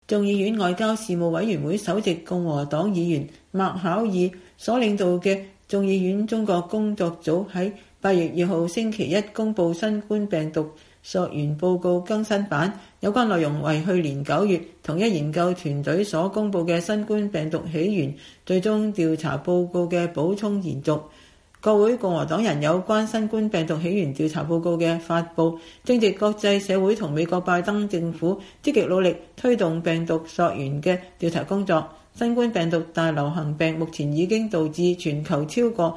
眾議院外交事務委員會首席共和黨議員麥考爾所領導嘅眾議院中國工作組喺8月2號星期一公佈新冠病毒溯源報告更新版，有關內容為去年9月同一研究團隊所公佈嘅新冠病毒起源最終調查報告嘅補充延續。國會共和黨人有關新冠病毒起源調查報告嘅發布，正值國際社會同美國拜登政府積極努力推動病毒溯源嘅調查工作。新冠病毒大流行病目前已經導致全球超過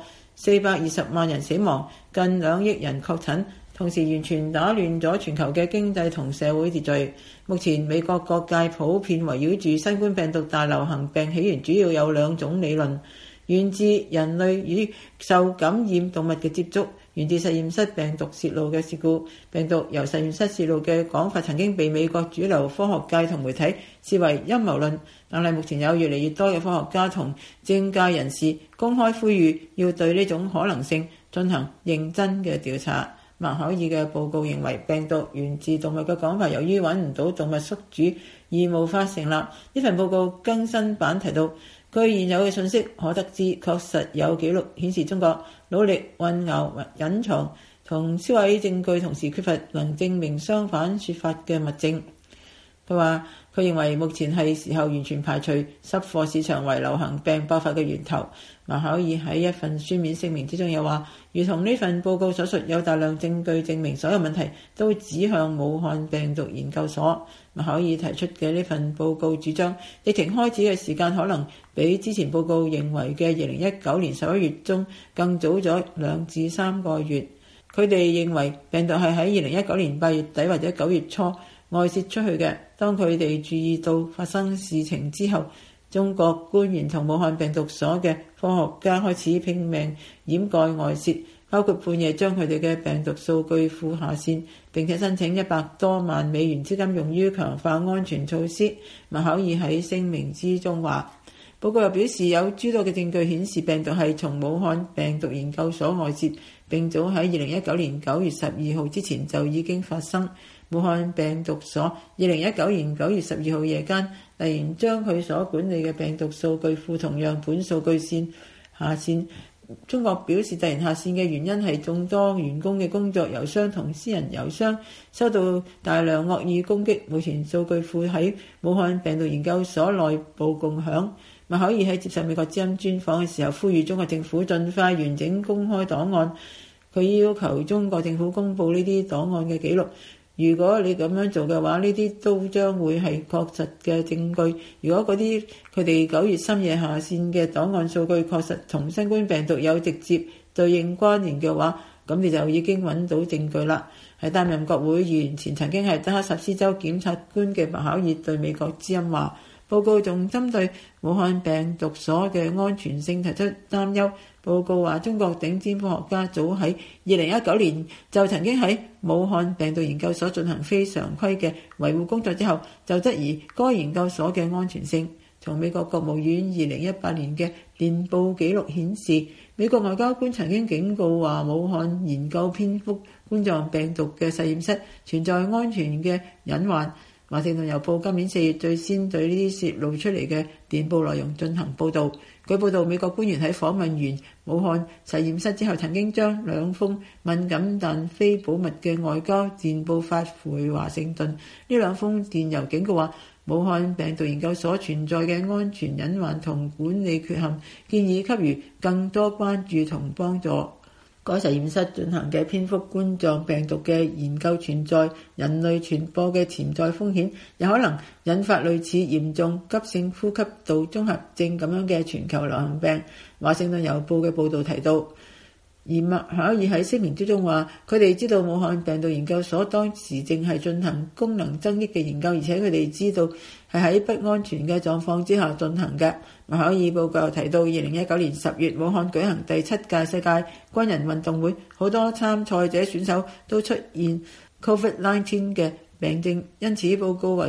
420萬人死亡，近2億人確診，同時完全打亂咗全球嘅經濟同社會秩序。目前美國各界普遍圍繞住新冠病毒大流行病起源，主要有2種理論：源自人類與受感染動物嘅接觸，源自實驗室病毒泄露嘅事故。病毒由實驗室泄露嘅講法曾經被美國主流科學界同媒體視為陰謀論，但係目前有越嚟越多嘅科學家同政界人士公開呼籲要對呢種可能性進行認真嘅調查。麥考爾嘅報告認為，病毒源自動物嘅講法由於揾唔到動物宿主而無法成立。呢份報告更新版提到，據現有嘅信息可得知，確實有記錄顯示中國努力混淆、隱藏同銷毀證據，同時缺乏能證明相反說法嘅物證。佢話佢認為目前係時候完全排除濕貨市場為流行病爆發嘅源頭。麥考爾喺一份書面聲明之中又話，如同呢份報告所述，有大量證據證明所有問題都指向武漢病毒研究所。麥考爾提出嘅呢份報告主張，疫情開始嘅時間可能比之前報告認為嘅2019年11月中更早咗2至3個月。佢哋認為病毒係喺2019年8月底或者9月初外泄出去嘅。當佢哋注意到發生事情之後，中國官員同武漢病毒所嘅科學家開始拼命掩蓋外泄，包括半夜將佢哋嘅病毒數據庫下線，並且申請100多萬美元資金用於強化安全措施。麥考爾喺聲明之中話，報告又表示有諸多嘅證據顯示病毒係從武漢病毒研究所外泄，並早喺2019年9月12號之前就已經發生。武漢病毒所2019年9月12號夜間突然將佢所管理嘅病毒數據庫同樣本數據線下線。中國表示突然下線嘅原因係眾多員工嘅工作郵箱同私人郵箱收到大量惡意攻擊。目前數據庫喺武漢病毒研究所內部共享。麥考爾喺接受美國之音專訪嘅時候呼籲中國政府盡快完整公開檔案。佢要求中國政府公佈呢啲檔案嘅記錄。如果你咁樣做嘅話，呢啲都將會係確實嘅證據。如果嗰啲佢哋9月深夜下線嘅檔案數據確實同新冠病毒有直接對應關聯嘅話，咁你就已經揾到證據啦。喺擔任國會議員前曾經係德克薩斯州檢察官嘅麥考爾對美國之音話，報告仲針對武漢病毒所嘅安全性提出擔憂。報告話，中國頂尖科學家早喺2019年就曾經喺武漢病毒研究所進行非常規嘅維護工作之後，就質疑該研究所嘅安全性。從美國國務院2018年嘅年報記錄顯示，美國外交官曾經警告話，武漢研究蝙蝠冠狀病毒嘅實驗室存在安全嘅隱患。華盛頓郵報今年4月最先對呢啲泄露出嚟嘅電報內容進行報導。據報道，美國官員喺訪問完武漢實驗室之後，曾經將2封敏感但非保密嘅外交電報發回華盛頓。呢2封電郵警告話，武漢病毒研究所存在嘅安全隱患同管理缺陷，建議給予更多關注同幫助。該實驗室進行嘅蝙蝠冠狀病毒嘅研究存在人類傳播嘅潛在風險，有可能引發類似嚴重急性呼吸道綜合症咁樣嘅全球流行病。華盛頓郵報嘅報導提到，而麥考爾喺聲明之中話，佢哋知道武漢病毒研究所當時正係進行功能增益嘅研究，而且佢哋知道係喺不安全嘅狀況之下進行嘅。麥考爾報告又提到，2019年10月武漢舉行第7屆世界軍人運動會，好多參賽者選手都出現 COVID-19 嘅病症，因此報告懷疑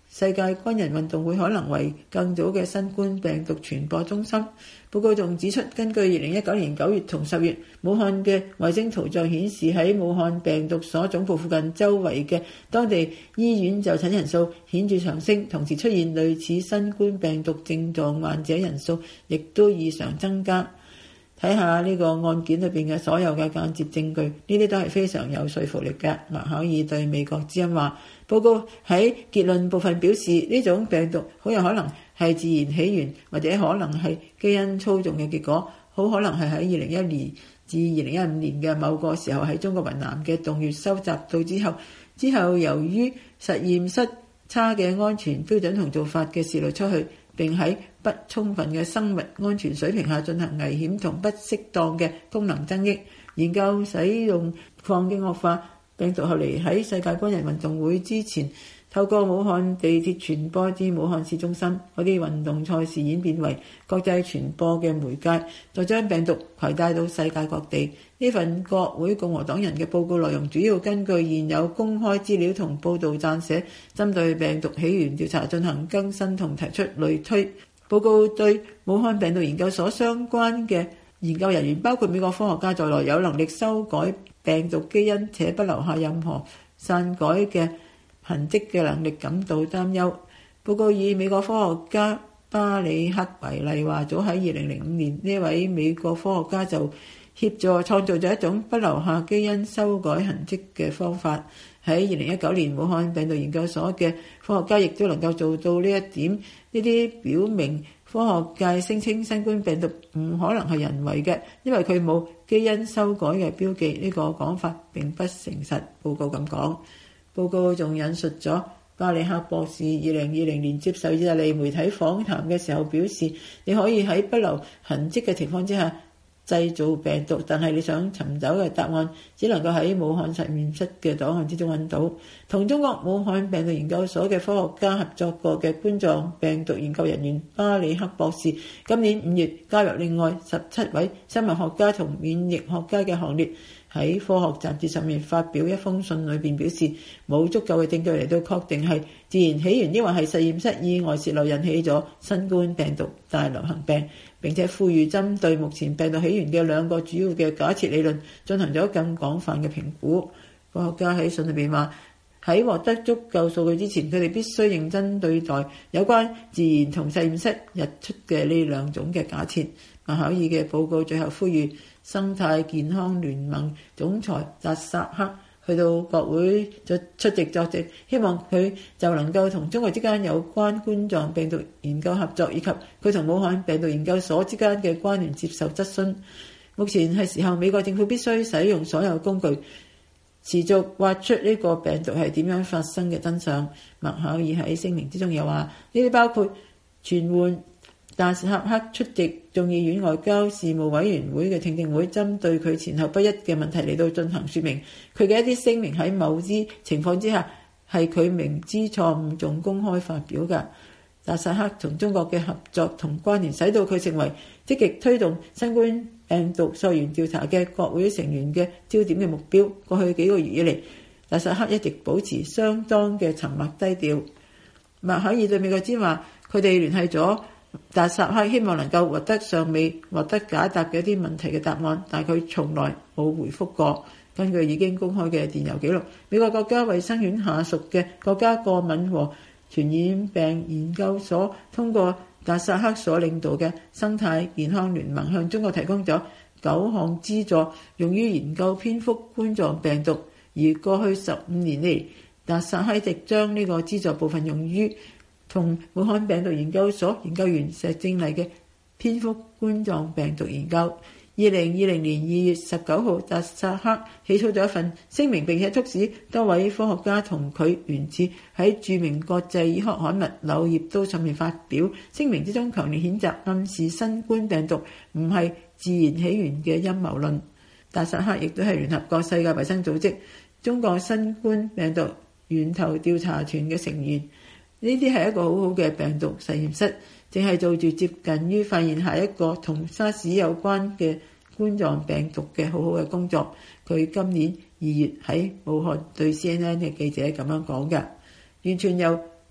世界軍人運動會可能為更早嘅新冠病毒傳播中心。報告仲指出，根據2019年9月同10月武漢嘅衛星圖像顯示，喺武漢病毒所總部附近周圍嘅當地醫院就診人數顯著上升，同時出現類似新冠病毒症狀患者人數亦都異常增加。睇下呢個案件裏邊嘅所有嘅間接證據，呢啲都係非常有說服力嘅。麥考爾對美國之音話，報告喺結論部分表示，呢種病毒好有可能係自然起源，或者可能係基因操縱嘅結果，好可能係喺2012年至2015年嘅某個時候喺中國雲南嘅洞穴收集到之後由於實驗室差嘅安全標準同做法嘅泄露出去，並喺不充分嘅生物安全水平下進行危險同不適當嘅功能增益研究，使用況嘅惡化。病毒後嚟喺世界軍人運動會之前透過武漢地鐵傳播至武漢市中心，嗰啲運動賽事演變為國際傳播嘅媒介，再將病毒攜帶到世界各地。呢份國會共和黨人嘅報告內容主要根據現有公開資料同報道撰寫，針對病毒起源調查進行更新同提出類推。報告對武漢病毒研究所相關嘅研究人員，包括美國科學家在內，有能力修改病毒基因且不留下任何篡改嘅痕跡嘅能力感到擔憂。報告以美國科學家巴里克為例，話早喺2005年，呢位美國科學家就協助創造咗一種不留下基因修改痕跡嘅方法。喺2019年，武漢病毒研究所嘅科學家亦都能夠做到呢一點。呢啲表明科學界聲稱新冠病毒唔可能係人為嘅，因為佢冇基因修改嘅標記。呢個講法並不誠實。報告咁講。報告仲引述咗巴里克博士2020年接受意大利媒體訪談嘅時候表示，你可以喺不留痕跡嘅情況之下製造病毒，但係你想尋找嘅答案只能夠喺武漢實驗室嘅檔案之中揾到。同中國武漢病毒研究所嘅科學家合作過嘅冠狀病毒研究人員巴里克博士，今年5月加入另外17位生物學家同免疫學家嘅行列，喺科學雜誌上面發表一封信，裏邊表示冇足夠嘅證據嚟到確定係自然起源，抑或係實驗室意外泄漏引起咗新冠病毒大流行病，並且呼籲針對目前病毒起源嘅2個主要嘅假設理論進行咗更廣泛嘅評估。科學家喺信裏邊話，喺獲得足夠數據之前，佢哋必須認真對待有關自然同實驗室日出嘅呢2種嘅假設。麥考爾嘅報告最後呼籲生態健康聯盟總裁扎薩克去到國會出席作證，希望佢就能夠同中國之間有關冠狀病毒研究合作，以及佢同武漢病毒研究所之間嘅關聯接受質詢。目前係時候，美國政府必須使用所有工具，持續挖出呢個病毒係點樣發生嘅真相。麥考爾喺聲明之中又話，呢啲包括傳喚達薩克出席眾議院外交事務委員會嘅聽證會，針對佢前後不一嘅問題嚟到進行說明。佢嘅一啲聲明喺某啲情況之下係佢明知錯誤仲公開發表嘅。達薩克同中國嘅合作同關聯，使到佢成為積極推動新冠病毒溯源調查嘅國會成員嘅焦點嘅目標。過去幾個月以嚟，達薩克一直保持相當嘅沉默低調。麥考爾對美國之音話，佢哋聯繫咗達薩克，希望能夠獲得尚未獲得解答嘅一啲問題嘅答案，但佢從來冇回覆過。根據已經公開嘅電郵記錄，美國國家衛生院下屬嘅國家過敏和傳染病研究所通過達薩克所領導嘅生態健康聯盟向中國提供咗9項資助，用於研究蝙蝠冠狀病毒。而過去15年嚟，達薩克一直將呢個資助部分用於同武漢病毒研究所研究員石正麗嘅蝙蝠冠狀病毒研究。2020年2月19號，達薩克起草咗一份聲明，並且促使多位科學家同佢原始喺著名國際醫學刊物《柳葉刀》上面發表聲明之中，強烈譴責暗示新冠病毒唔係自然起源嘅陰謀論。達薩克亦都係聯合國世界衛生組織中國新冠病毒源頭調查團嘅成員。呢啲係一個好好嘅病毒實驗室，正係做住接近於發現下一個同沙士有關嘅冠狀病毒嘅好好嘅工作。佢今年2月喺武漢對 CNN 嘅記者咁樣講嘅，完全由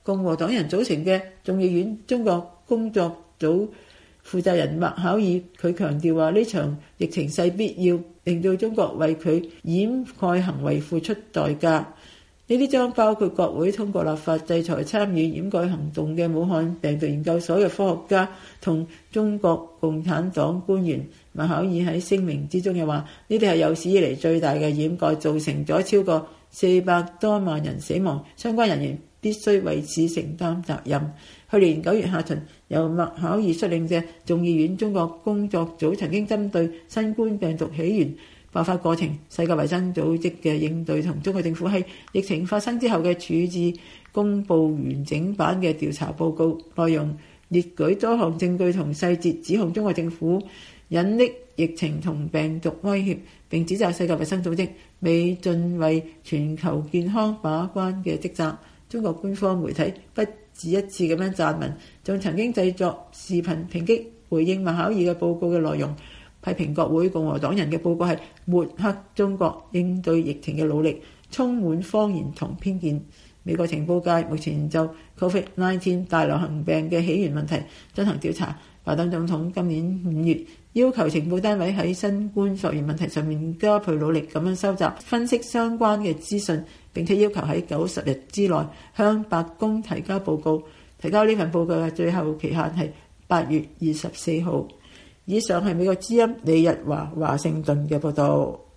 共和黨人組成嘅眾議院中國工作組負責人麥考爾，佢強調話呢場疫情勢必要令到中國為佢掩蓋行為付出代價。呢啲將包括國會通過立法制裁參與掩蓋行動嘅武漢病毒研究所嘅科學家同中國共產黨官員。麥考爾喺聲明之中又話：呢啲係有史以嚟最大嘅掩蓋，造成咗超過400多萬人死亡，相關人員必須為此承擔責任。去年9月下旬，由麥考爾率領嘅眾議院中國工作組曾經針對新冠病毒起源、爆發過程、世界衛生組織嘅應對同中國政府喺疫情發生之後嘅處置公佈完整版嘅調查報告，內容列舉多項證據同細節，指控中國政府隱匿疫情同病毒威脅，並指責世界衛生組織未盡為全球健康把關嘅職責。中國官方媒體不止一次咁樣撰文，仲曾經製作視頻抨擊回應麥考爾嘅報告嘅內容，批評國會共和黨人嘅報告係抹黑中國應對疫情嘅努力，充滿謊言同偏見。美國情報界目前就 COVID-19 大流行病嘅起源問題進行調查。拜登總統今年5月要求情報單位喺新冠溯源問題上面加倍努力咁樣收集、分析相關嘅資訊，並且要求喺90日之內向白宮提交報告。提交呢份報告嘅最後期限係8月24號。以上係美國之音李日華華盛頓嘅報導。